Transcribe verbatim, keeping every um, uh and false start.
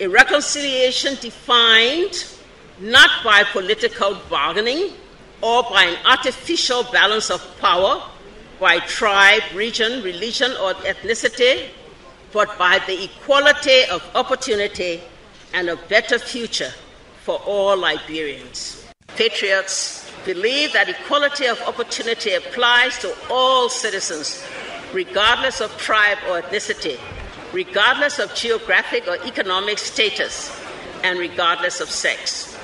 A reconciliation defined not by political bargaining or by an artificial balance of power, by tribe, region, religion, or ethnicity, but by the equality of opportunity and a better future for all Liberians. Patriots believe that equality of opportunity applies to all citizens, regardless of tribe or ethnicity, regardless of geographic or economic status, and regardless of sex.